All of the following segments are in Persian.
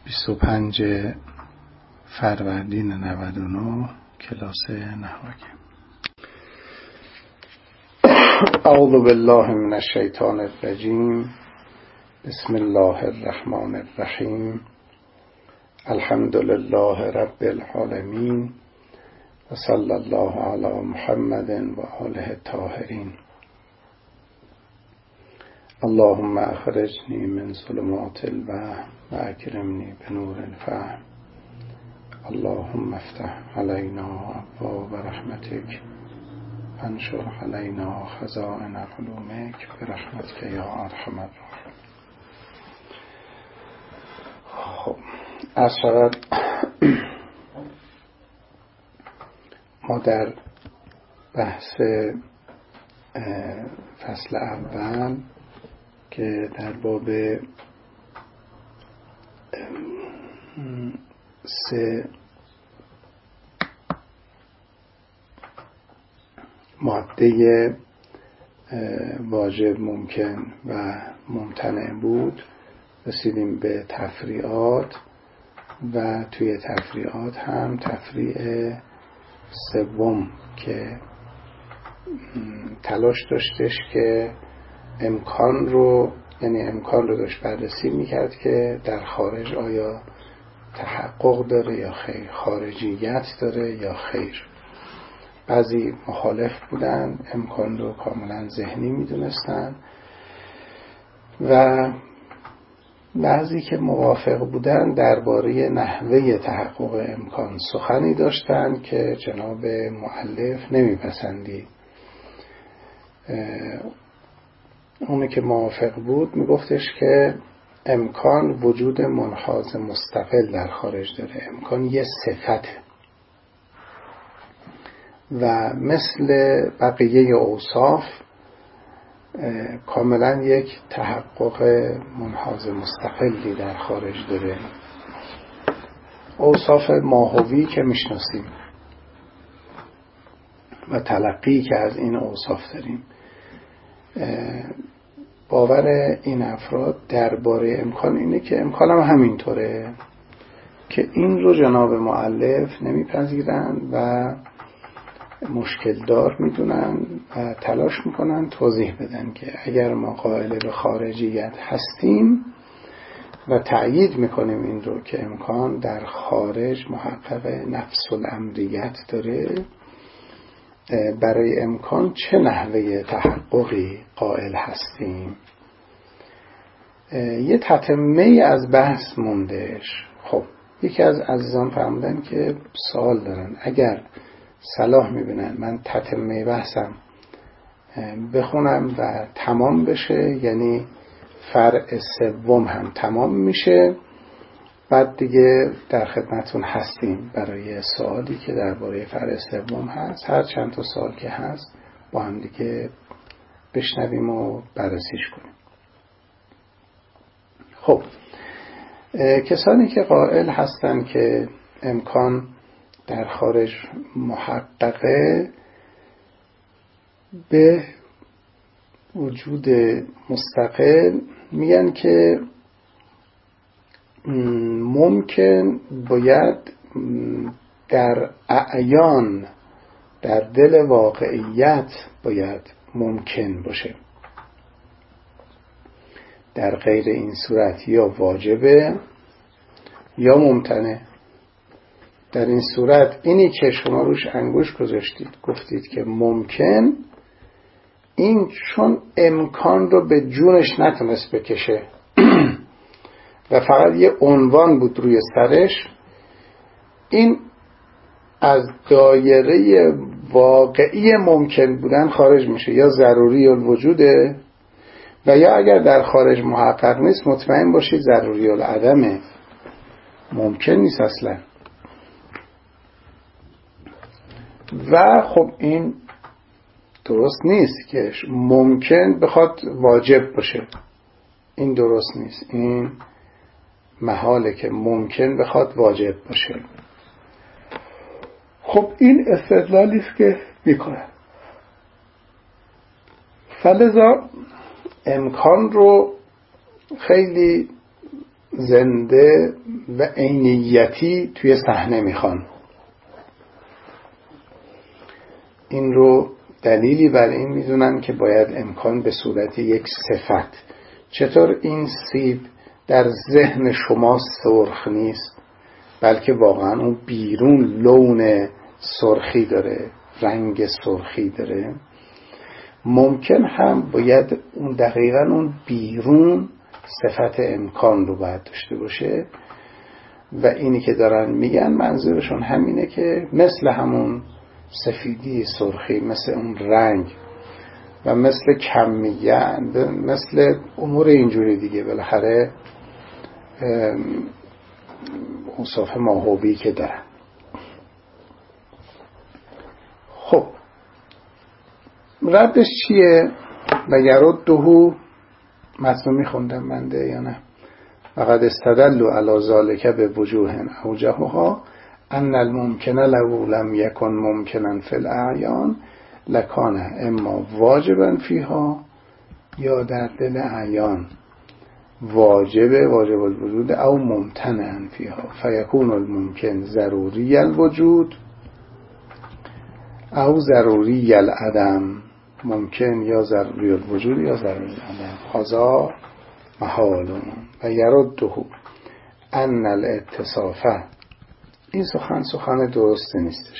25 فروردین 99 کلاس نهایی. اعوذ بالله من الشیطان الرجیم. بسم الله الرحمن الرحیم. الحمد لله رب العالمین و صلی الله علی محمد و آله الطاهرین. اللهم اخرجنی من ظلمات الوهم و اکرمنی بنور الفهم. اللهم افتح علینا ابواب رحمتک وانشر علینا خزائن علومک برحمتک یا ارحم الراحمین. خب عرض شود ما در بحث فصل اول که در باب 3 ماده واجب، ممکن و ممتنع بود، رسیدیم به تفریعات و توی تفریعات هم تفریع سوم که تلاش داشتش که امکان رو داشت بررسی میکرد که در خارج آیا تحقق داره یا خیر، خارجیت داره یا خیر. بعضی مخالف بودن، امکان رو کاملا ذهنی میدونستن و بعضی که موافق بودن درباره نحوه تحقق امکان سخنی داشتن که جناب مؤلف نمیپسندید. اونی که موافق بود میگفتش که امکان وجود منحاز مستقل در خارج داره، امکان یه صفته و مثل بقیه اوصاف کاملا یک تحقق منحاز مستقلی در خارج داره. اوصاف ماهوی که میشناسیم و تلقی که از این اوصاف داریم، باور این افراد درباره امکان اینه که امکان هم همینطوره، که این رو جناب مؤلف نمیپذیرن و مشکل دار میدونن و تلاش میکنن توضیح بدن که اگر ما قائل به خارجیت هستیم و تأیید میکنیم این رو که امکان در خارج محقق نفس الامریت داره، برای امکان چه نحوه تحققی قائل هستیم. یه تتمه از بحث موندهش. خب یکی از عزیزان فرمودن که سوال دارن، اگر صلاح میبینن من تتمه بحثم بخونم و تمام بشه، یعنی فرع سوم هم تمام میشه، بعد دیگه در خدمتون هستیم برای سوالی که درباره فرع سوم هست. هر چند تا سوال که هست با هم دیگه بشنویم و بررسیش کنیم. خب کسانی که قائل هستن که امکان در خارج محققه، به وجود مستقل میگن که ممکن باید در اعیان، در دل واقعیت باید ممکن باشه، در غیر این صورت یا واجبه یا ممتنه. در این صورت اینی که شما روش انگوش گذاشتید گفتید که ممکن، این چون امکان رو به جونش نتونست بکشه و فقط یه عنوان بود روی سرش، این از دایره واقعی ممکن بودن خارج میشه، یا ضروری الوجوده و یا اگر در خارج محقق نیست مطمئن باشید ضروری العدمه، ممکن نیست اصلا. و خب این درست نیست که ممکن بخواد واجب باشه، این درست نیست، این محاله که ممکن بخواد واجب باشه. خب این استدلالی است که میکنه. فلذا امکان رو خیلی زنده و عینیتی توی صحنه میخوان. این رو دلیلی بر این میدونن که باید امکان به صورت یک صفت. چطور این سیب در ذهن شما سرخ نیست، بلکه واقعا اون بیرون لون سرخی داره، رنگ سرخی داره، ممکن هم باید اون دقیقا اون بیرون صفت امکان رو باید داشته باشه. و اینی که دارن میگن منظورشون همینه که مثل همون سفیدی سرخی، مثل اون رنگ و مثل کمیت، مثل امور اینجوری دیگه، بالاخره اوصاف ماهوی که دارن. خب ردش چیه؟ و یردهو متن میخوندم بنده یا نه؟ فقد استدلوا علی ذلک به وجوه اوجهها ان الممکن لو لم یکن ممکنا فی الاعیان لکان اما واجبا فیها، یا در دل اعیان واجب الوجود او ممتنعا فیها فیکون الممکن ضروری الوجود او ضروری العدم. ممکن یا ضروری الوجود یا ضروری العدم، هذا محال. و یرده ان الاتصافه، این سخن درست نیستش.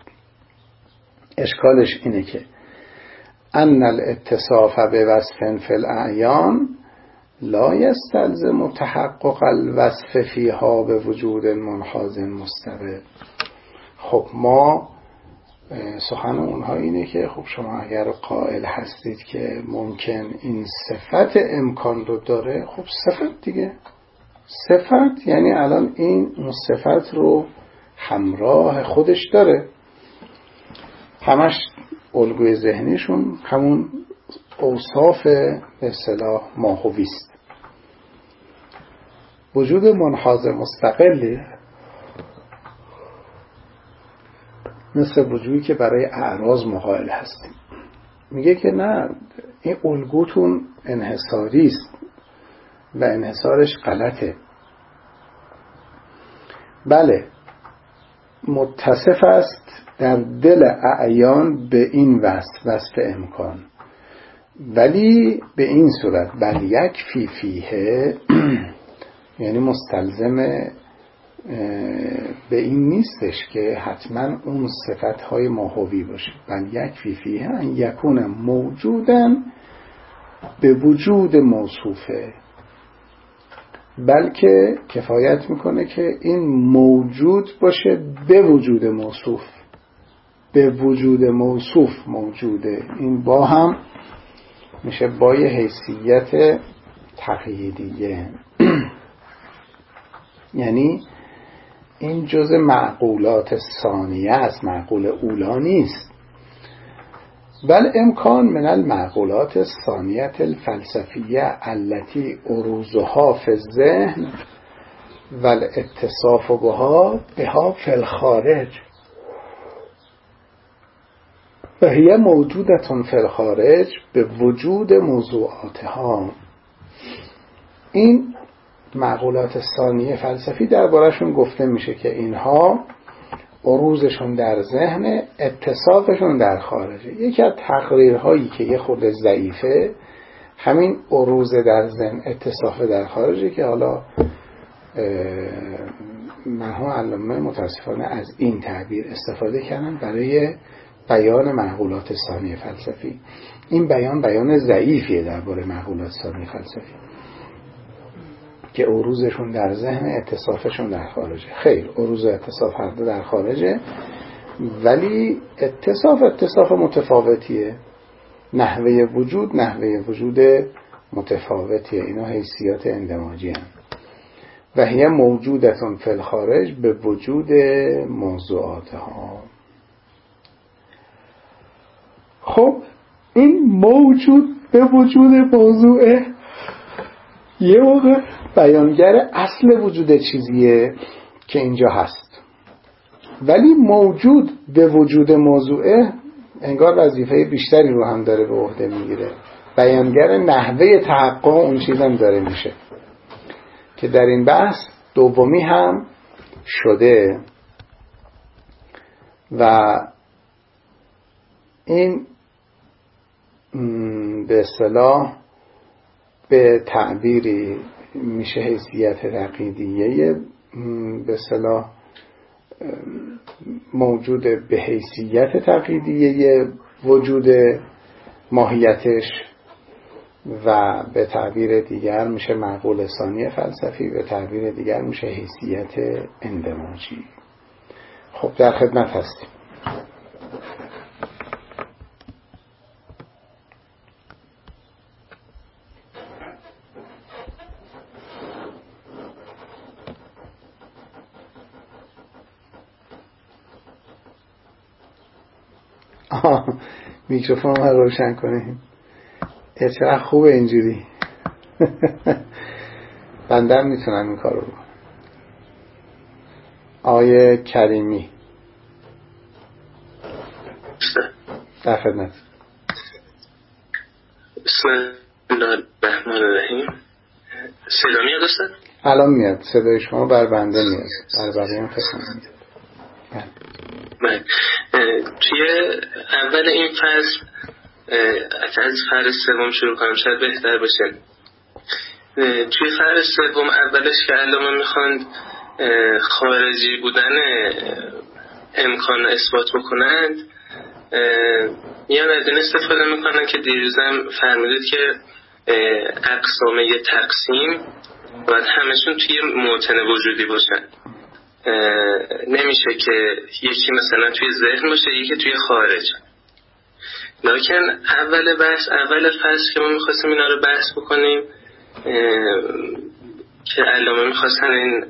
اشکالش اینه که ان الاتصاف به وصف فی الاعیان لا یستلزم تحقق الوصف فیها به وجود منحاز مستقل. خب ما سخن اونها اینه که خب شما اگر قائل هستید که ممکن این صفت امکان رو داره، خب صفت دیگه، صفت یعنی الان این اون صفت رو همراه خودش داره. همش الگوی ذهنیشون همون اوصاف به اصطلاح ماهویست. وجود منحاز مستقلی مثل وجودی که برای اعراض مقایل هستیم. میگه که نه، این الگوتون انحصاری است و انحصارش غلطه. بله متصف است در دل اعیان به این وصف امکان، ولی به این صورت بل یک فیه یعنی مستلزم به این نیستش که حتما اون صفتهای ماهوی باشه. بل یک فیه ان یکون موجودن به وجود موصوفه، بلکه کفایت میکنه که این موجود باشه به وجود موصوف. به وجود موصوف موجوده، این با هم میشه با یه حیثیت تقییدیه یعنی این جزء معقولات ثانیه است، معقول اولا نیست. بل امکان من المعقولات الثانیه الفلسفیه التي عروضها فی الذهن و الاتصاف بها فی الخارج و هی موجودتون فی الخارج به وجود موضوعاتها. این معقولات ثانیه فلسفی درباره‌شون گفته میشه که اینها عروضشون در ذهن، اتصافشون در خارجه. یکی از تقریرهایی که یه خورده ضعیفه همین عروض در ذهن، اتصاف در خارجه، که حالا منها علامه متاسفانه از این تعبیر استفاده کردن برای بیان معقولات ثانیه فلسفی. این بیان ضعیفیه درباره معقولات ثانیه فلسفی که عروضشون در ذهن، اتصافشون در خارجه. خیر، عروض و اتصاف هر دو در خارجه، ولی اتصاف متفاوتیه. نحوه وجود متفاوتیه. اینا حیثیات اندماجی هم. و هی موجودتون فی الخارج به وجود موضوعاتها. خب این موجود به وجود موضوعه یه موقع بیانگر اصل وجود چیزیه که اینجا هست، ولی موجود به وجود موضوعه انگار وظیفه بیشتری رو هم داره به عهده میگیره. بیانگر نحوه تحقق اون چیز هم داره میشه که در این بحث دومی هم شده و این به اصطلاح به تعبیری میشه حیثیت عقیدیه، به اصطلاح موجود به حیثیت تقییدیه وجود ماهیتش و به تعبیر دیگر میشه معقول ثانی فلسفی، به تعبیر دیگر میشه حیثیت اندماجی. خب در خدمت هستیم. میکروفون رو روشن کنیم. چقدر خوبه اینجوری. بنده هم میتونم این کارو بکنم. آقای کریمی در خدمت. بسم الله الرحمن الرحیم. صدا میاد استاد؟ الان میاد. صدای شما بر بنده میاد، بر بقیه هم فکر نمیاد. توی اول این فصل از فصل سوم شروع کنم شاید بهتر باشه. توی فصل سوم اولش که علامه میخواند خارجی بودن امکان اثبات بکنند، میان از این استفاده میکنن که دیروزم فرمودید که اقسام یه تقسیم باید همشون توی موطن وجودی باشن. نمیشه که یکی مثلا توی ذهن باشه یکی توی خارج. لکن اول فصل که ما میخواستیم اینا رو بحث بکنیم که علامه میخواستن این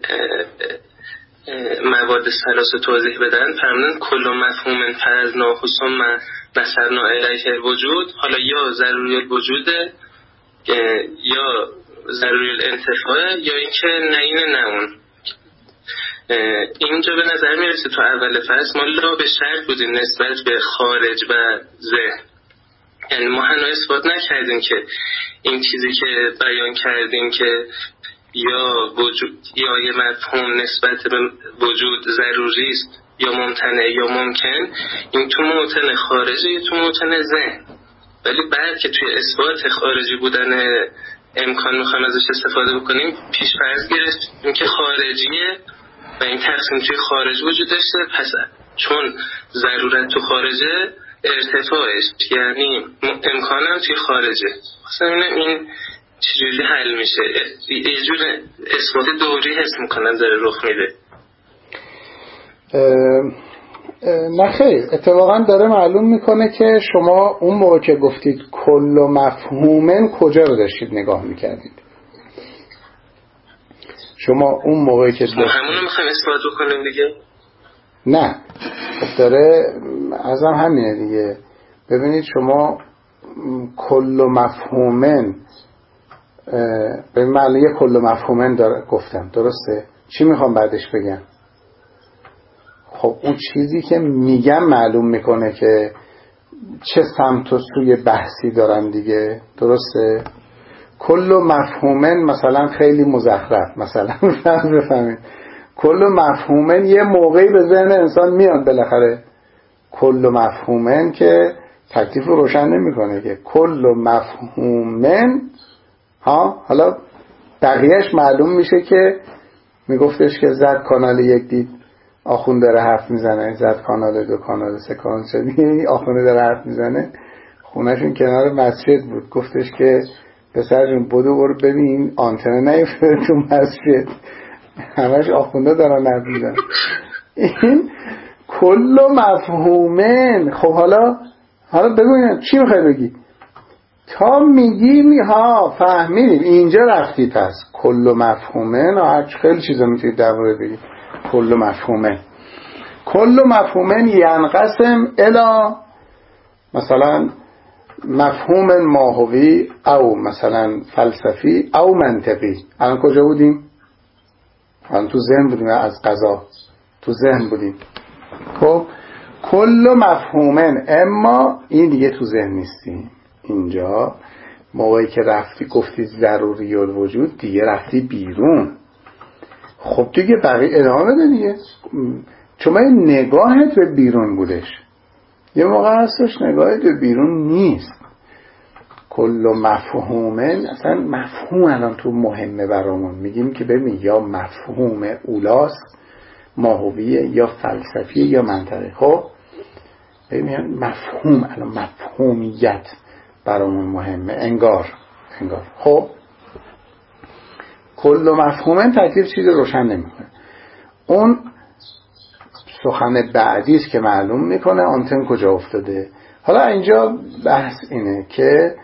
مواد ثلاث توضیح بدن، فرمودن کل مفهوم فرضنا ثم نصرنا الیه الوجود، حالا یا ضروری الوجوده یا ضروری الانتفاع یا اینکه نعین نمون. اینجا به نظر میرسه تو اول فصل ما لا به شرط بودیم نسبت به خارج و ذهن، یعنی ما هنوز اثبات نکردیم که این چیزی که بیان کردیم که یا وجود یا یه مفهوم نسبت به وجود ضروری است یا ممتنع یا ممکن، این تو موطن خارجی یا تو موطن ذهن. ولی بعد که توی اثبات خارجی بودن امکان میخوایم ازش استفاده بکنیم، پیش فرض گرفتیم که خارجیه و این تقسیم توی خارج وجود داشته، پس چون ضرورت تو خارجه ارتفاعش یعنی امکانم توی خارجه. مثلا این چجوری حل میشه؟ یه جور اثبات دوری حس میکنن داره رخ میده. نه خیر، اتفاقا داره معلوم میکنه که شما اون موقع که گفتید کل و مفهومن کجا رو داشتید نگاه میکردید. شما اون موقعی که همونو میخوایم اثبات بکنیم دیگه. نه خب داره ازم همینه دیگه. ببینید شما کل و مفهومن به معنی کل و مفهومن گفتم، درسته؟ چی میخوام بعدش بگم؟ خب اون چیزی که میگم معلوم میکنه که چه سمت و سوی بحثی دارن دیگه، درسته؟ کل و مفهومن مثلا خیلی مزخرف، مثلا بفهمید کل و مفهومن یه موقعی به ذهن انسان میاد بالاخره. کل و مفهومن که تکلیف رو روشن نمیکنه که کل و مفهومن حالا بقیهش معلوم میشه که میگفتش که زد کانال یک دید آخوند داره حرف میزنه، زد کانال دو کانال سه کانال شدی آخونده داره حرف میزنه. خونهشون کنار مسجد بود، گفتش که پسر جون برو ببین آنتنه نیفتاده تو مسجد، همش آخونده دارن حرف میزنن. این کل مفهومن. خب حالا ببینیم چی میخوای بگی؟ تا میگی فهمیدیم اینجا رفتی. پس کل مفهومن خیلی چیزا میتونید در مورد بگی. کل مفهومن ینقسم الی مثلا مفهوم ماهوی او مثلا فلسفی او منطقی. الان کجا بودیم؟ الان تو ذهن بودیم، از قضا تو ذهن بودیم. خب کل مفهومن، اما این دیگه تو ذهن نیستیم. اینجا موقعی که رفتی گفتی ضروری الوجود، دیگه رفتی بیرون، خب دیگه بقیه ادامه بده دیگه. چون نگاهت به بیرون بودش، یه موقع هستش نگاهت به بیرون نیست. کل مفهومن، اصلا مفهوم الان تو مهمه برامون، میگیم که ببین یا مفهوم اولاست ماهویه یا فلسفیه یا منطقی. خب ببین مفهوم، الان مفهومیت برامون مهمه، انگار. خب کل مفهومن تکلیف چیز روشن نمیکنه. اون سخن بعدی است که معلوم میکنه آنتن کجا افتاده. حالا اینجا بحث اینه که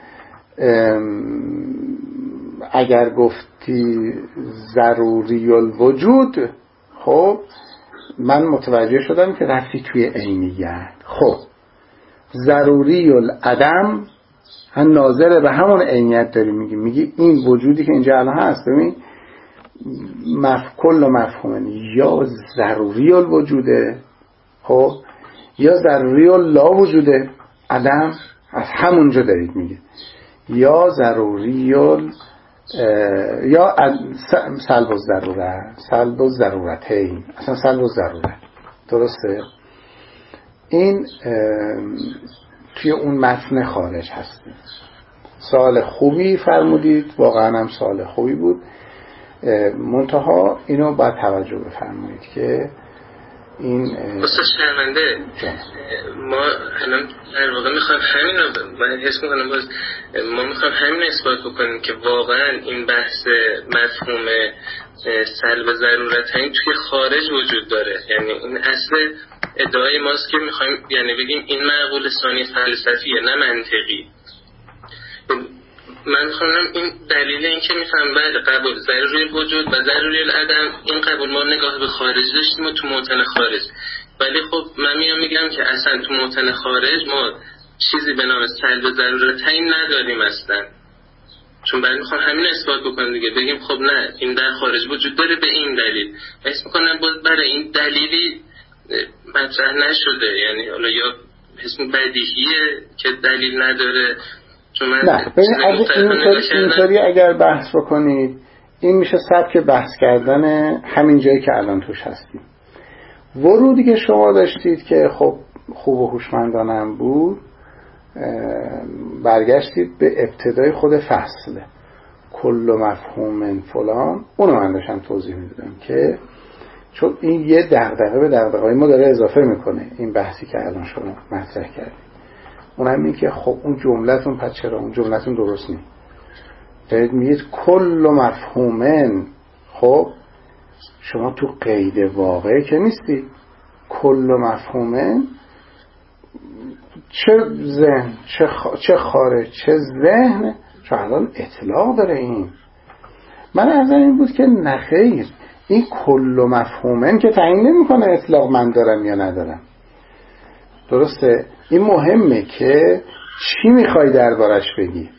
اگر گفتی ضروری الوجود، خب من متوجه شدم که رفتی توی عینیت. خب ضروری العدم هم ناظر به همون عینیت داری میگی این وجودی که اینجا الان هست، ببین کل مفهومه یا ضروری الوجوده، خب یا ضروری اللا وجوده عدم، از همونجا دارید میگه، یا ضروری یا سلب الضروره، سلب الضرورتین، اصلا سلب الضروره. درسته؟ این توی اون متن خارج هست. سوال خوبی فرمودید، واقعا هم سوال خوبی بود. منتها اینو باید توجه بفرمایید که این استاد شرمنده ما الان در واقع میخوایم همین رو، من حس میکنم باز ما میخوایم همین اثبات بکنیم که واقعا این بحث مفهوم سلب ضرورتین توی خارج وجود داره. یعنی این اصل ادعای ماست که میخوایم یعنی بگیم این معقول ثانی فلسفیه نه منطقی. من میخوام این دلیل این که میفهم بعد قبول ضروری الوجود و ضروری العدم، این قبول ما نگاه به خارج داشتیم و تو موطن خارج، ولی خب من میگم که اصلا تو موطن خارج ما چیزی به نام سلب ضرورتین نداریم اصلا. چون بعد میخوام همین اثبات بکنم دیگه، بگیم خب نه این در خارج وجود داره به این دلیل. حس میکنم باز برای این دلیلی مطرح نشده، یعنی حالا یا اسم بدیهیه که دلیل نداره. نه اینطوری اگر بحث بکنید این میشه سبک بحث کردن همین جایی که الان توش هستیم. ورودی که شما داشتید که خب خوب و هوشمندانه بود، برگشتید به ابتدای خود فصل کل مفهوم فلان، اونو من داشتم توضیح میدادم که چون این یه دغدغه به دغدغه‌های ما داره اضافه میکنه این بحثی که الان شما مطرح کردید. اونم این که خب اون جملتون پس چرا اون جملتون درست نیست؟ دارید میگید کل مفهومن، خب شما تو قید واقع که نیستی. کل مفهومن چه ذهن چه خارج چه ذهن، چون الان اطلاق داره این. من از این بود که نخیر، این کل مفهومن که تعیین نمیکنه اطلاق من دارم یا ندارم. درسته؟ این مهمه که چی میخوای دربارش بگی.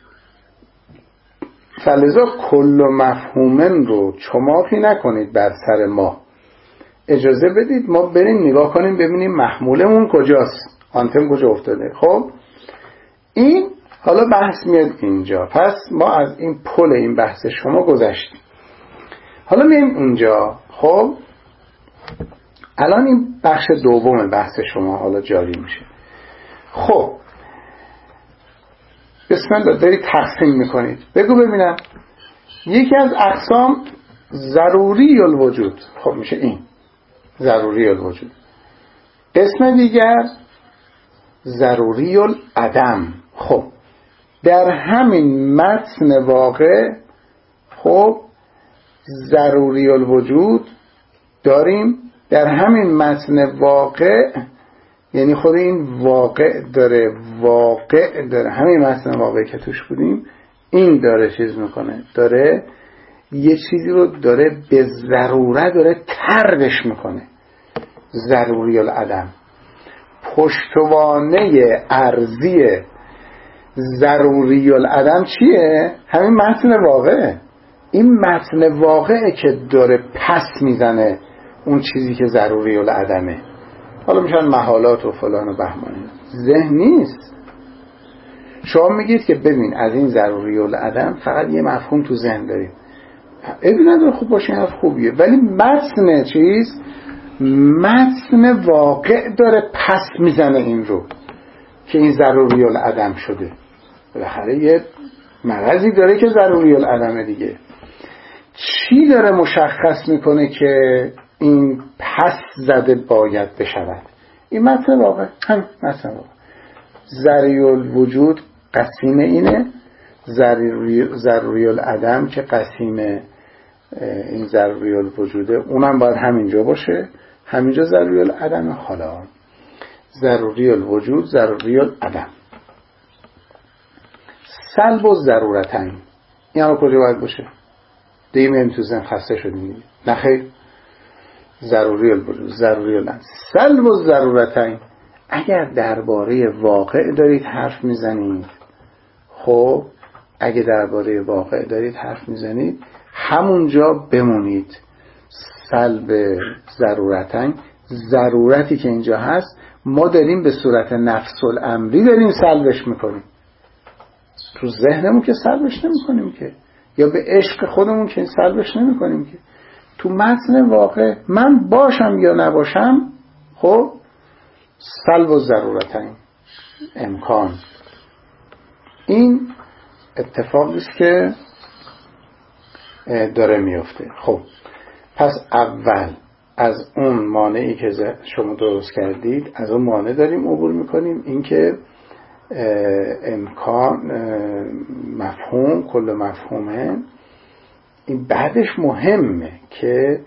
فلذا کل مفهومن رو چماقی نکنید بر سر ما، اجازه بدید ما بریم نگاه کنیم ببینیم محمولمون کجاست، آنتن کجا افتاده. خب این حالا بحث میاد اینجا. پس ما از این پل این بحث شما گذشتیم، حالا میایم اونجا. خب الان این بخش دوم بحث شما حالا جاری میشه. خب بسم الله دارید تقسیم میکنید. بگو ببینم یکی از اقسام ضروری الوجود، خب میشه این ضروری الوجود. قسم دیگر ضروری العدم. خب در همین متن واقع خب ضروری الوجود داریم، در همین متن واقع یعنی خود این واقع داره همین متن واقعی که توش بودیم این داره چیز میکنه، داره یه چیزی رو داره به ضرورت داره طردش میکنه. ضروری العدم پشتوانه ارضی ضروری العدم چیه؟ همین متن واقعه. این متن واقعه که داره پس میزنه اون چیزی که ضروری العدمه. حالا میشن محالات و فلان و بهمانی، ذهن نیست. شما میگید که ببین از این ضروری العدم فقط یه مفهوم تو ذهن داریم، عیبی نداره، خوب باشه، حرف خوبیه، ولی متن چیز، متن واقع داره پس میزنه این رو که این ضروری العدم شده. بالاخره یه مرضی داره که ضروری العدمه دیگه. چی داره مشخص میکنه که این پس زده باید بشود؟ این متن واقع، هم متن واقع. ضروری الوجود قسیم اینه، ضروری العدم که قسیم این ضروری الوجوده، اونم باید همینجا باشه، همینجا ضروری العدم. حالا ضروری الوجود، ضروری العدم، سلب و ضرورتین، این هم کجا باید باشه؟ دیگه میم تو ذهن خسته شدیم. نخیر، ضروری الوجود، ضروری العدم، سلب و ضرورتین. اگر درباره واقع دارید حرف میزنید، خب اگه درباره واقع دارید حرف میزنید همونجا بمونید. سلب ضرورتین، ضرورتی که اینجا هست ما داریم به صورت نفس الامری داریم سلبش میکنیم، تو ذهنمون که سلبش نمیکنیم که، یا به عشق خودمون که سلبش نمیکنیم که. تو متن واقع من باشم یا نباشم، خب سلب و ضرورتین، امکان. این اتفاقی است که داره میفته. خب پس اول از اون مانعی که شما درست کردید، از اون مانع داریم عبور میکنیم، این که امکان مفهوم، کل مفهومه. این بعدش مهمه که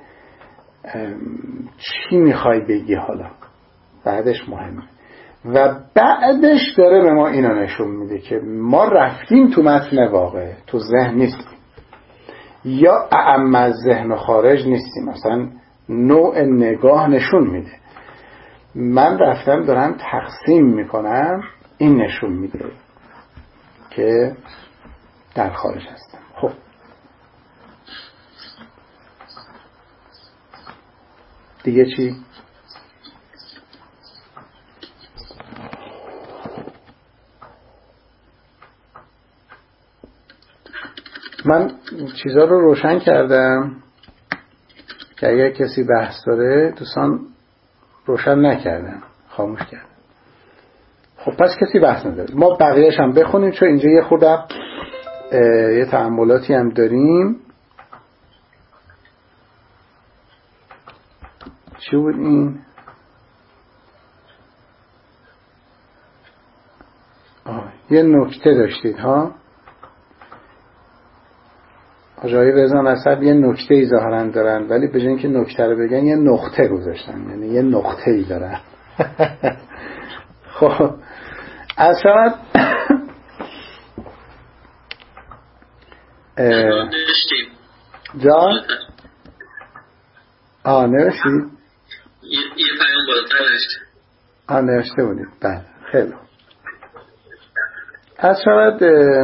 چی میخوای بگی، حالا بعدش مهمه. و بعدش داره به ما اینا نشون میده که ما رفتیم تو متن واقع، تو ذهن نیستیم، یا اعم از ذهن و خارج نیستیم. مثلا نوع نگاه نشون میده من رفتم دارم تقسیم میکنم، این نشون میده که در خارج هستم. خب دیگه چی؟ من چیزا رو روشن کردم که اگر کسی بحث داره، دوستان روشن نکردم، خاموش کردم. خب پس کسی بحث نداره، ما بقیه‌اش هم بخونیم، چون اینجا یه خورده یه تأملاتی هم داریم. چی بود این؟ یه نکته داشتید ها، آقای رضا نسب یه نکته ای ظاهرا دارن، ولی به جای اینکه نکته رو بگن یه نقطه گذاشتن، یعنی یه نقطه ای دارن. خب از شما جان نوشتید؟ یه پیام بالاتر نوشته. نوشته بودید، بله خیلی از شود.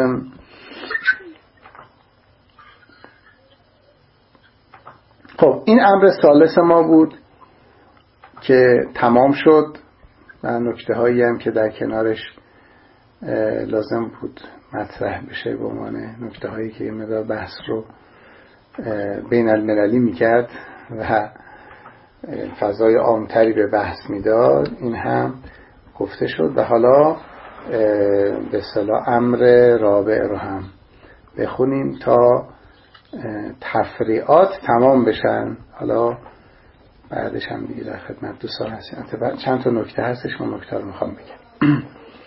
خب این امر ثالث ما بود که تمام شد و نکته هایی هم که در کنارش لازم بود مطرح بشه به عنوان نکته هایی که یه مقدار بحث رو بین المللی میکرد و فضای عامتری به بحث میداد، این هم گفته شد. و حالا به اصطلاح امر رابع رو هم بخونیم تا تفریعات تمام بشن. حالا بعدش هم دیگه در خدمت دوستان هستیم. چند تا نکته هستش، من نکته رو میخوام بگم.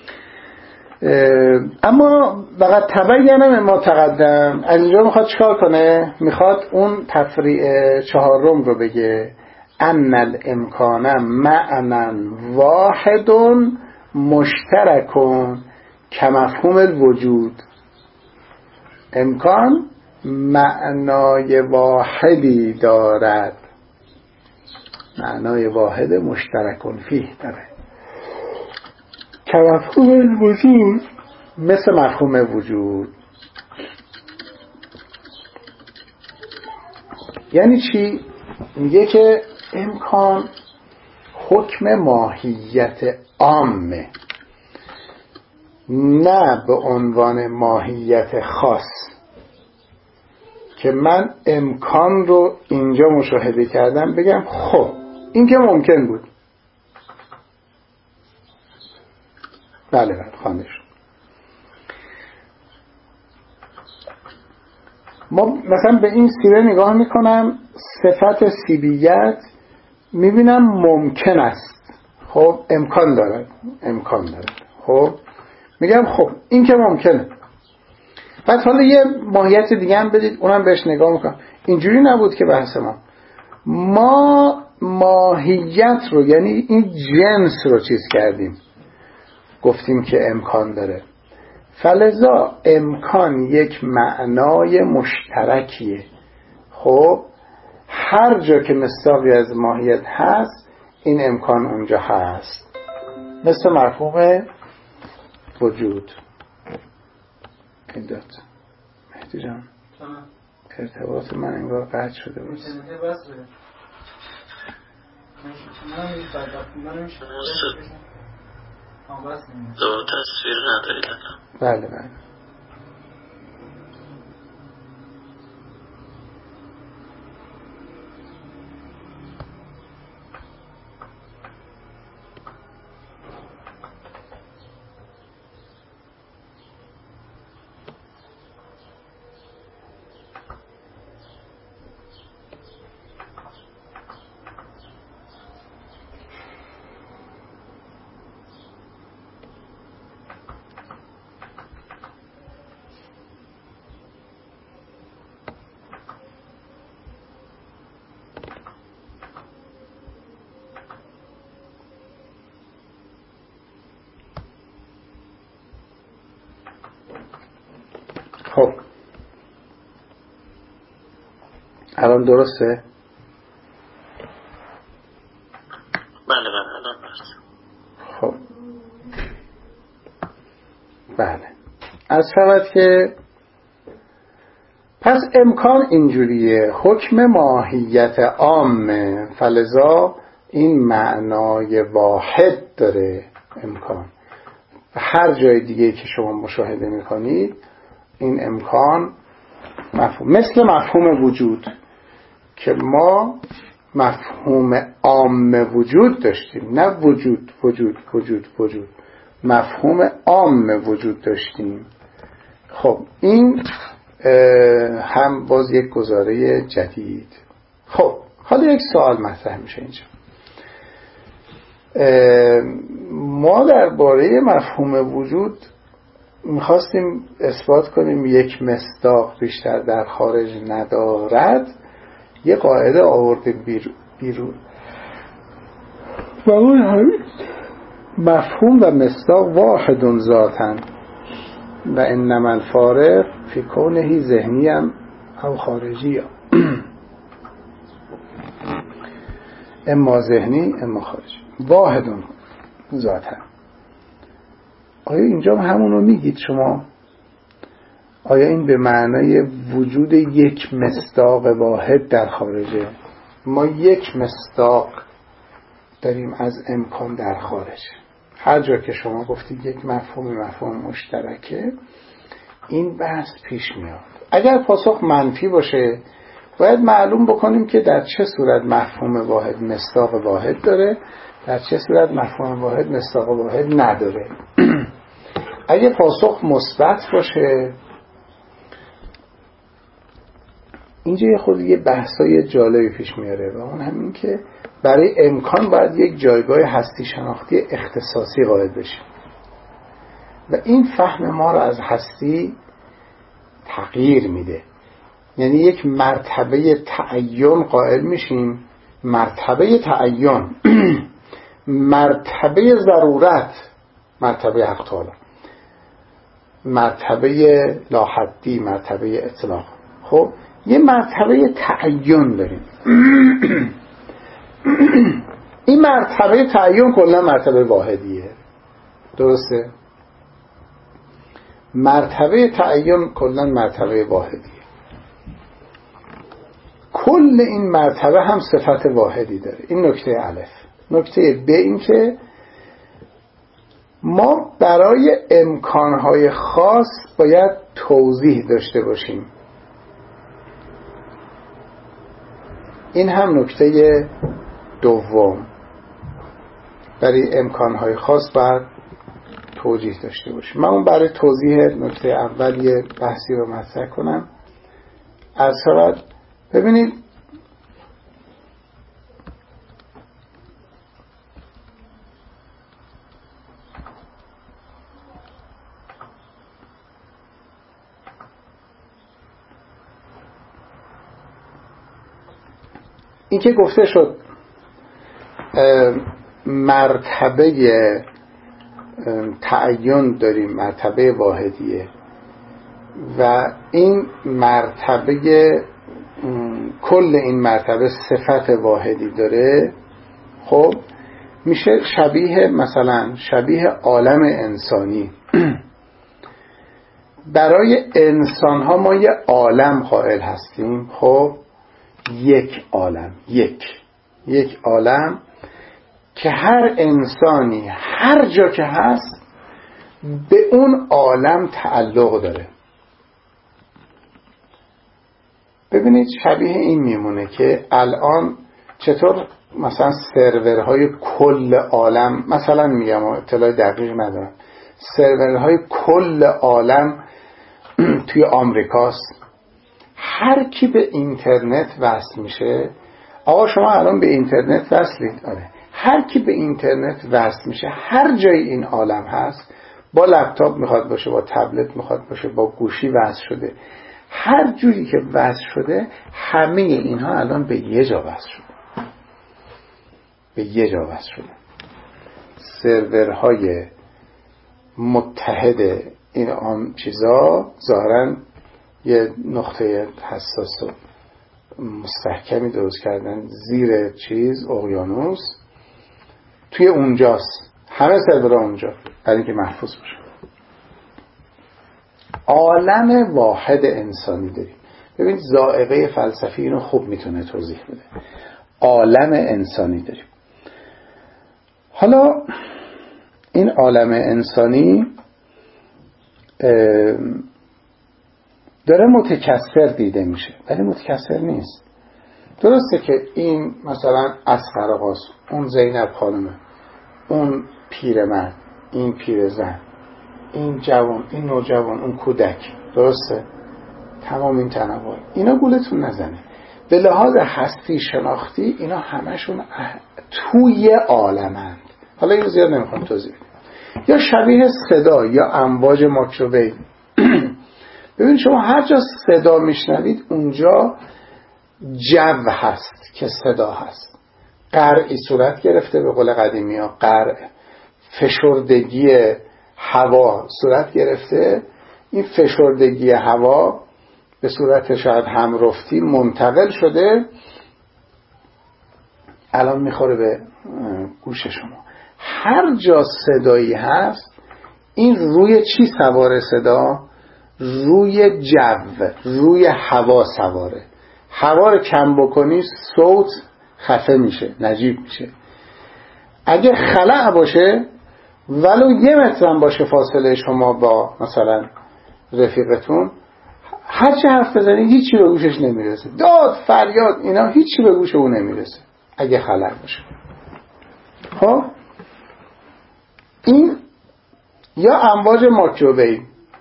اما فقط تبین ما تقدم از اینجا میخواد چکار کنه؟ میخواد اون تفریع چهارم رو بگه، ان الامکان معنی واحد مشترک کمفهوم الوجود. امکان معنای واحدی دارد، معنای واحد مشترک فیه داره. کمفهوم الوجود مثل مفهوم وجود. یعنی چی؟ میگه که امکان حکم ماهیت عامه، نه به عنوان ماهیت خاص که من امکان رو اینجا مشاهده کردم بگم خب این که ممکن بود. بله خوانده شد. ما مثلا به این سیره نگاه میکنم، صفت سیبیت میبینم ممکن است، خب امکان دارد، خب میگم خب این که ممکنه. بعد حالا یه ماهیت دیگه هم بدید اونم بهش نگاه میکنم. اینجوری نبود که بحث ما ماهیت رو یعنی این جنس رو چیز کردیم، گفتیم که امکان داره. فلذا امکان یک معنای مشترکیه. خب هر جا که مصداقی از ماهیت هست این امکان اونجا هست، مثل مفهوم وجود. این داد مهدی جان ارتباط من انگار قطع شده بود. دو تصویر ندارید؟ بله خب الان درسته؟ بله الان درسته. خب بله از شود که پس امکان اینجوریه، حکم ماهیت عامه، فلذا این معنای واحد داره امکان. هر جای دیگه که شما مشاهده میکنید این امکان مفهوم، مثل مفهوم وجود که ما مفهوم عام وجود داشتیم، نه وجود مفهوم عام وجود داشتیم. خب این هم باز یک گزاره جدید. خب حالا یک سوال مطرح میشه اینجا. ما درباره مفهوم وجود میخواستیم اثبات کنیم یک مصداق بیشتر در خارج ندارد، یه قاعده آوردیم بیرون و اون همین مفهوم و مصداق واحد ذاتن و انما الفارق فی کونه ذهنی هم او خارجی اما ذهنی اما خارجی، واحد ذاتن. آیا اینجا همونو میگید شما؟ آیا این به معنای وجود یک مصداق واحد در خارجه؟ ما یک مصداق داریم از امکان در خارج. هر جا که شما گفتید یک مفهوم مشترکه این بحث پیش میاد. اگر پاسخ منفی باشه باید معلوم بکنیم که در چه صورت مفهوم واحد مصداق واحد داره، در چه صورت مفهوم واحد مصداق واحد نداره. اگه پاسخ مثبت باشه اینجا یه بحثای جالبی پیش میاره و اون همین که برای امکان باید یک جایگاه هستی شناختی اختصاصی قائل بشیم و این فهم ما رو از هستی تغییر میده. یعنی یک مرتبه تعین قائل میشیم، مرتبه تعین مرتبه ضرورت، مرتبه حق تعالی، مرتبه لاحدی، مرتبه اطلاق. خب یه مرتبه تعین داریم. این مرتبه تعین کلا مرتبه واحدیه، درسته؟ مرتبه تعین کلا مرتبه واحدیه. کل این مرتبه هم صفت واحدی داره. این نکته الف. نکته ب این که ما برای امکانهای خاص باید توضیح داشته باشیم. این هم نکته دوم. برای امکانهای خاص باید توجیه داشته باشیم. من اون برای توضیح نکته اول یه بحثی رو مطرح کنم. از شود ببینید این که گفته شد مرتبه تعین داریم، مرتبه واحدیه و این مرتبه کل این مرتبه صفت واحدی داره. خب میشه شبیه، مثلا شبیه عالم انسانی. برای انسان ها ما یه عالم قائل هستیم. خب یک عالم، یک عالم که هر انسانی هر جا که هست به اون عالم تعلق داره. ببینید شبیه این میمونه که الان چطور مثلا سرورهای کل عالم، مثلا میگم اطلاع دقیق ندارم، سرورهای کل عالم توی آمریکاست. هر کی به اینترنت وصل میشه، آقا شما الان به اینترنت وصلید؟ آره. هر کی به اینترنت وصل میشه هر جای این عالم هست، با لپتاپ میخواد باشه، با تبلت میخواد باشه، با گوشی وصل شده، هر جوری که وصل شده همه اینها الان به یه جا وصل شده، به یه جا وصل شده. سرورهای متحد این چیزا ظاهراً یه نقطه حساس و مستحکمی درست کردن زیر چیز اقیانوس، توی اونجاست، همه سرورها اونجا برای اینکه محفوظ باشه. عالم واحد انسانی داریم. ببینید ذائقه فلسفی اینو خوب میتونه توضیح بده. عالم انسانی داریم. حالا این عالم انسانی داره متکثر دیده میشه، ولی متکثر نیست. درسته که این مثلا اصغر آقاست، اون زینب خانمه، اون پیرمرد، این پیرزن، این جوان، این نوجوان، اون کودک، درسته؟ تمام این تنوع اینا گولتون نزنه. به لحاظ هستی شناختی اینا همشون توی عالمند. حالا اینو زیاد نمیخوام توضیح بدم. یا شبیه صدا یا امواج مایکروویو. ببین شما هر جا صدا میشنوید اونجا جو هست که صدا هست. قرعی صورت گرفته، به قول قدیمی ها قرع، فشردگی هوا صورت گرفته. این فشردگی هوا به صورت شاید همرفتی منتقل شده، الان میخوره به گوش شما. هر جا صدایی هست این روی چی سواره؟ صدا روی جو، روی هوا سواره. هوا رو کم بکنی صوت خفه میشه، نجیب میشه. اگه خلأ باشه ولو 1 متر هم باشه فاصله شما با مثلا رفیقتون، هر چه حرف بزنی هیچی به گوشش نمیرسه، داد فریاد اینا هیچی به گوش اون نمیرسه اگه خلأ باشه. خب این یا امواج مایکروویو،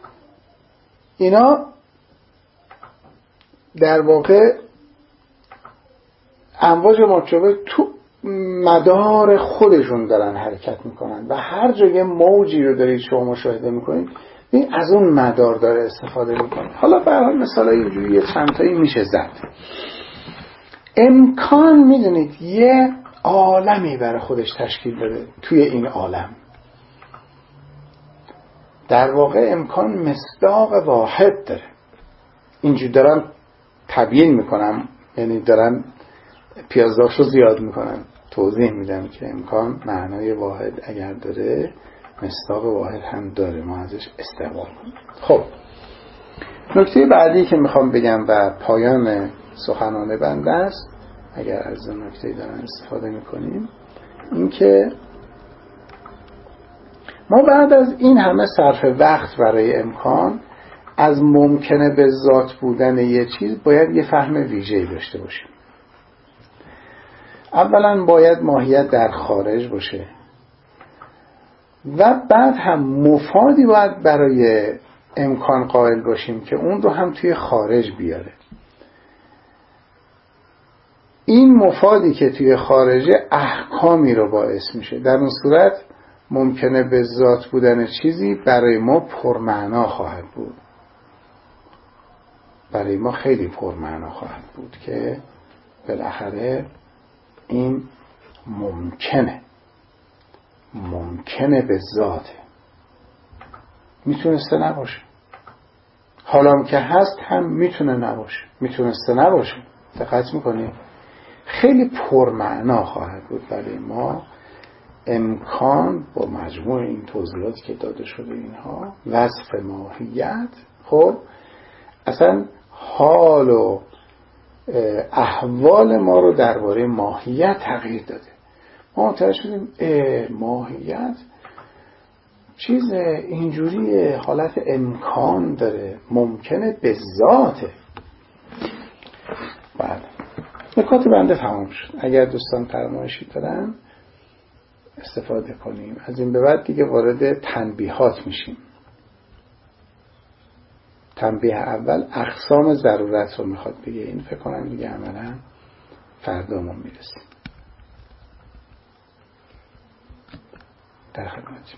اینا در واقع امواج مایکروویو تو مدار خودشون دارن حرکت میکنن و هر جای موجی رو دارید شما مشاهده میکنید این از اون مدار داره استفاده میکنه. حالا به هر حال مثلا اینجوری چند تایی میشه زد. امکان میدونید یه عالمی برای خودش تشکیل داده توی این عالم. در واقع امکان مصداق واحد داره. اینجوری دارم تبیین میکنم، یعنی دارم پیازداغش رو زیاد میکنم، توضیح میدم که امکان معنای واحد اگر داره مصداق واحد هم داره، ما ازش استقبال کنیم. خب نکته بعدی که میخوام بگم و پایان سخنان بنده است، اگر از این نکته دارن استفاده میکنیم، این که ما بعد از این همه صرف وقت برای امکان، از ممکنه به ذات بودن یه چیز باید یه فهم ویژه‌ای داشته باشیم. اولا باید ماهیت در خارج باشه و بعد هم مفادی باید برای امکان قائل باشیم که اون رو هم توی خارج بیاره. این مفادی که توی خارجه احکامی رو باعث میشه. در اون صورت ممکنه به ذات بودن چیزی برای ما پرمعنا خواهد بود، برای ما خیلی پرمعنا خواهد بود که بالاخره این ممکنه به ذاته، میتونسته نباشه، حالا که هست هم میتونه نباشه، میتونسته نباشه. دقت میکنی؟ خیلی پرمعنا خواهد بود برای ما امکان با مجموع این توضیحاتی که داده شده اینها وصف ماهیت. خب اصلا حال و احوال ما رو درباره ماهیت تغییر داده. ما متوجه شدیم ماهیت چیز اینجوری حالت امکان داره، ممکنه به ذاته. بعد نکات بنده تمام شد. اگر دوستان فرمایشی دارن استفاده کنیم. از این به بعد دیگه وارد تنبیهات میشیم. تنبیه اول اقسام ضرورت رو میخواد بگه. این فکر کنم دیگه عملا فردامون میرسیم. در خدمتیم.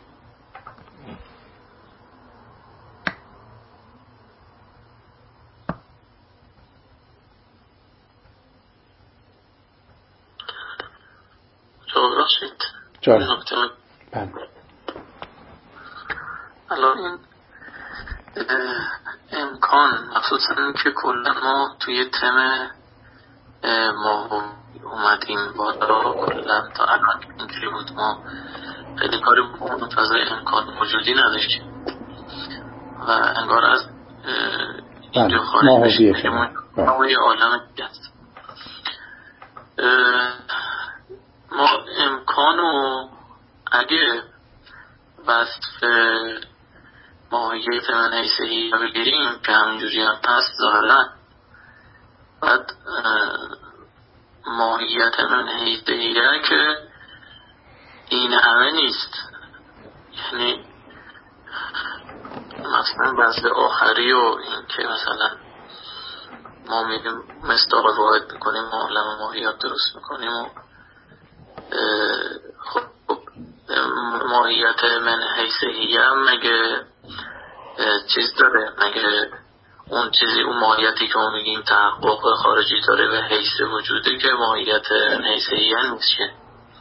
باشید جان نکته بله. الان این امکان مخصوصا که کلا ما توی تم ما اومدیم بالا، کلا تا الان اینجوری بود ما خیلی کاری با فضای امکان موجودی نداشتیم و انگار از اینجا خارج بشیم که ما یه عالم دیگه است. ما امکانو اگه وصف ماهیت من حیثه‌ای بگیریم که همینجوری هم هست ظاهرا، بعد ماهیت من حیثه‌ای که این همه نیست. یعنی مثلا بحث آخری و این که مثلا ما میگیم مصداق واحد میکنیم و عالم ماهیت درست میکنیم و خب ماهیت من حیثه‌ای هم مگه چیز داره؟ مگه اون چیزی اون ماهیتی که ما میگیم تحقق خارجی داره به حیث وجوده که ماهیت من حیثه‌ای هم نیست که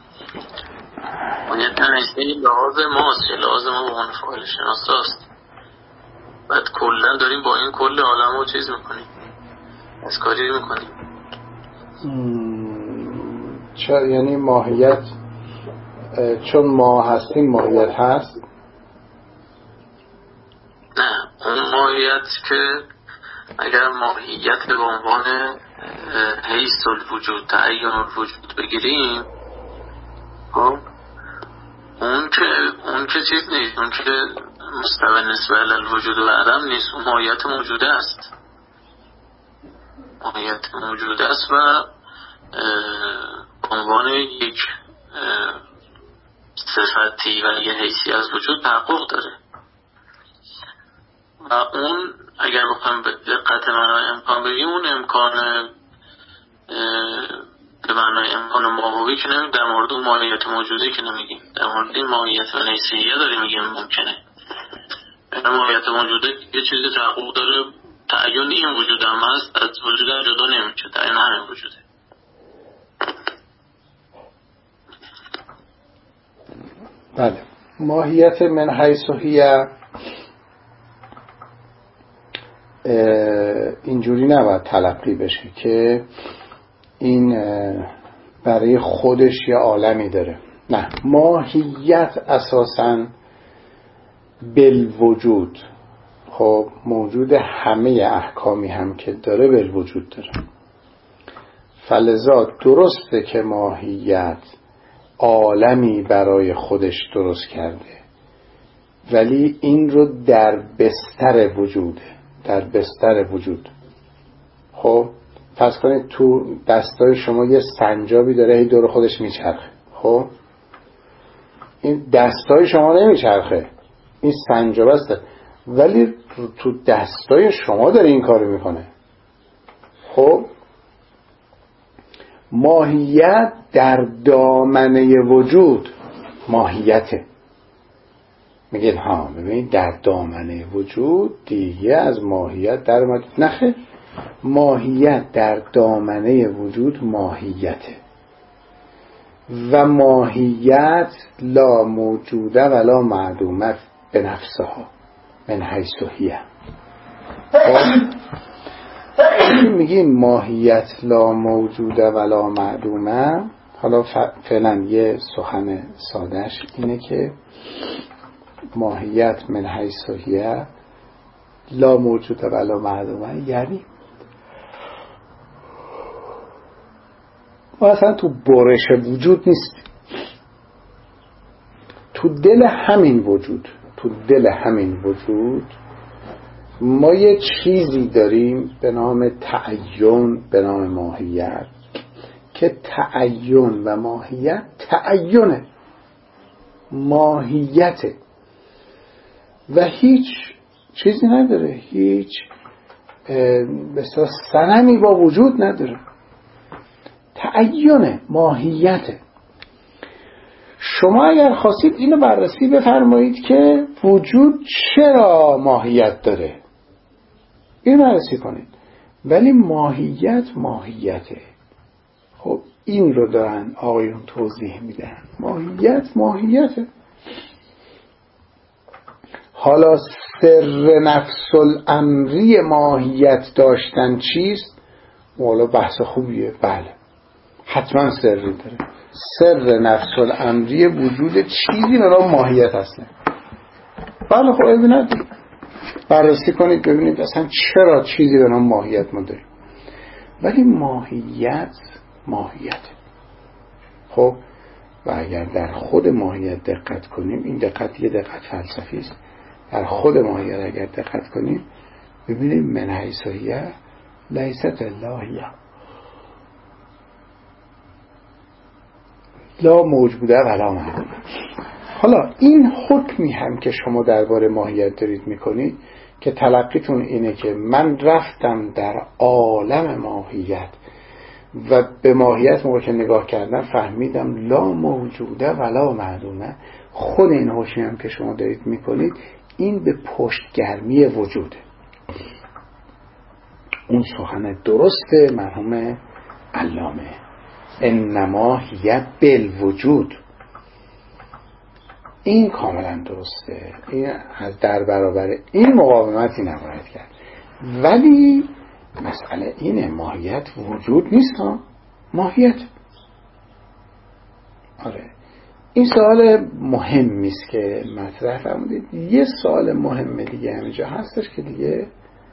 ماهیت من حیثه‌ای لحاظ ماست، لحاظ ما به عنوان فاعل شناساست. بعد کلا داریم با این کل عالم رو چیز میکنیم، از کاری میکنیم. یعنی ماهیت چون ما هستیم ماهیت هست؟ نه، اون ماهیت که اگر ماهیت به عنوان حیث الوجود تعین الوجود بگیریم، خب اون که چیز نیست، اون که مستوی نسبت الوجود و عدم نیست، اون ماهیت موجوده است، ماهیت موجوده است و عنوان یک صفتی و یه حیثی از وجود تحقق داره و اون اگر بخوایم به دقت معنای امکان بگیم، اون امکان به معنای امکان ماهوی که نمیم، در مورد اون ماهیت موجوده که نمیگیم، در مورد این ماهیت و حیثیه داریم میگیم ممکنه. این ماهیت موجوده یه چیزی تحقق داره، تعین این وجود هم هست، از وجود هم جدا نمیشه، تعین همین وجوده. بله. ماهیت من حیث هی اینجوری نباید تلقی بشه که این برای خودش یه عالمی داره. نه، ماهیت اساساً بالوجود، خب موجود همه احکامی هم که داره بالوجود داره. فلذا درسته که ماهیت عالمی برای خودش درست کرده، ولی این رو در بستر وجوده، در بستر وجود. خب فرض کنید تو دستای شما یه سنجابی داره هی دور خودش میچرخه. خب این دستای شما نمیچرخه، این سنجاب است، ولی تو دستای شما داره این کارو میکنه. خب ماهیت در دامنه وجود ماهیته. میگید ها ببین در دامنه وجود دیگه از ماهیت در اومد. نخه، ماهیت در دامنه وجود ماهیته و ماهیت لا موجوده ولا معدومت به نفسها من حیث هی. میگیم ماهیت لا موجوده ولا معدومه. حالا فعلا یه سخن سادهش اینه که ماهیت من حیث هی لا موجوده ولا معدومه، یعنی ما اصلا تو برش وجود نیست، تو دل همین وجود ما یه چیزی داریم به نام تعین، به نام ماهیت، که تعین و ماهیت تعینه، ماهیته و هیچ چیزی نداره، هیچ بسیار صنمی با وجود نداره، تعینه، ماهیته. شما اگر خواستید اینو بررسی بفرمایید که وجود چرا ماهیت داره، اینو بررسی کنید. ولی ماهیت ماهیته. خب این رو دارن آقایون توضیح میدن، ماهیت ماهیته. حالا سر نفس الامری ماهیت داشتن چیست؟ والا بحث خوبیه. بله حتما سری داره. سر نفس الامری وجود چیزی به نام ماهیت هستن. بله خب ببینید، بررسی کنید ببینید اصلا چرا چیزی به نام ماهیت ما داریم. ولی ماهیت ماهیت. خب و اگر در خود ماهیت دقت کنیم، این دقت یه دقت فلسفی است، در خود ماهیت اگر دقت کنیم ببینیم من حیث هی لیست اللهیه لا موجوده ولا معدومه. حالا این حکمی هم که شما درباره ماهیت دارید میکنید که تلقیتون اینه که من رفتم در عالم ماهیت و به ماهیت موقع که نگاه کردم فهمیدم لا موجوده ولا معدومه، خود این حکمی هم که شما دارید میکنید این به پشتگرمی وجوده. اون سخن درسته مرحوم علامه، انما هی بالوجود، این کاملا درسته، این از در برابر این مقاومتی نباید کرد. ولی مسئله اینه ماهیت وجود نیست ها، ماهیت. آره این سوال مهمی است که مطرح فرمودید. یه سوال مهم دیگه همینجا هستش که دیگه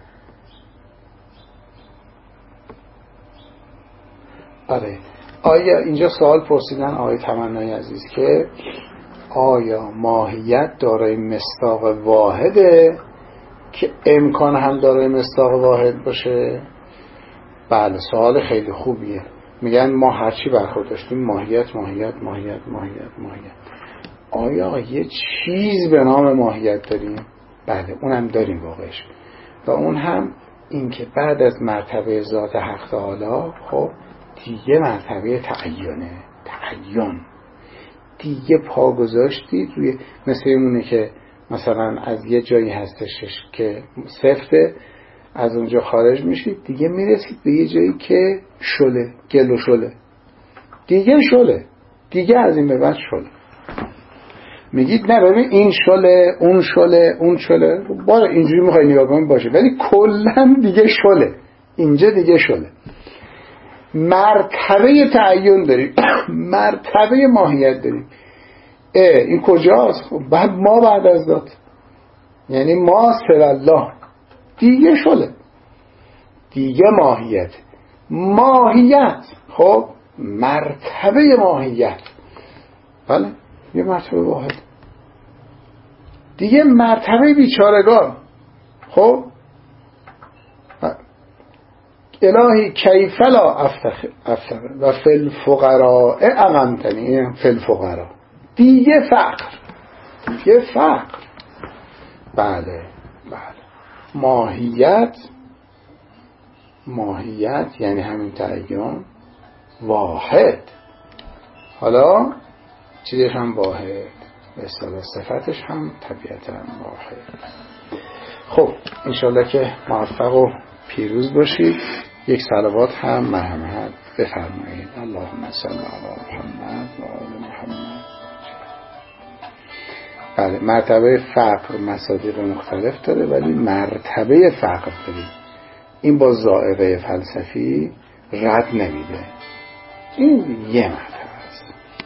آره آیا اینجا سوال پرسیدن آقای تمنای عزیز که آیا ماهیت دارای مصداق واحده که امکان هم دارای مصداق واحد باشه؟ بله سوال خیلی خوبیه. میگن ما هرچی برخورد داشتیم ماهیت ماهیت ماهیت ماهیت ماهیت. آیا یه چیز به نام ماهیت داریم؟ بله اونم داریم واقعش، و اون هم این که بعد از مرتبه ذات حق تعالی خب دیگه مرتبه تعیینه، تعین دیگه پا گذاشتید روی، مثل اونه که مثلا از یه جایی هستش که صفته، از اونجا خارج میشید دیگه میرسید به یه جایی که شله، گل و شله دیگه، شله دیگه، از این به بعد شله. میگید نه ببین این شله اون شله اون شله، باید اینجوری میخوای نگاه کنید باشه، ولی کلا دیگه شله، اینجا دیگه شله. مرتبه تعین داریم مرتبه ماهیت داریم. این کجاست؟ بعد از ذات، یعنی ما سر الله دیگه شله، دیگه ماهیت خب مرتبه ماهیت، بله یه مرتبه واحد دیگه، مرتبه بیچارگان. خب الهی کیف لا افتقر و فی الفقراء اغمتنی. فی الفقراء دیگه فقر. بله. ماهیت یعنی همین تعین واحد. حالا چیزش هم واحد، به اصطلاح صفتش هم طبیعتا واحد. خب انشالله که موفق و پیروز باشید. یک صلوات هم مرحمت بفرمایید. اللهم صل علی محمد و آل محمد. بله، مرتبه فقر مصادیق مختلف داره، ولی مرتبه فقر داریم. این با ذائقه فلسفی رد نمیده. این یه مرتبه.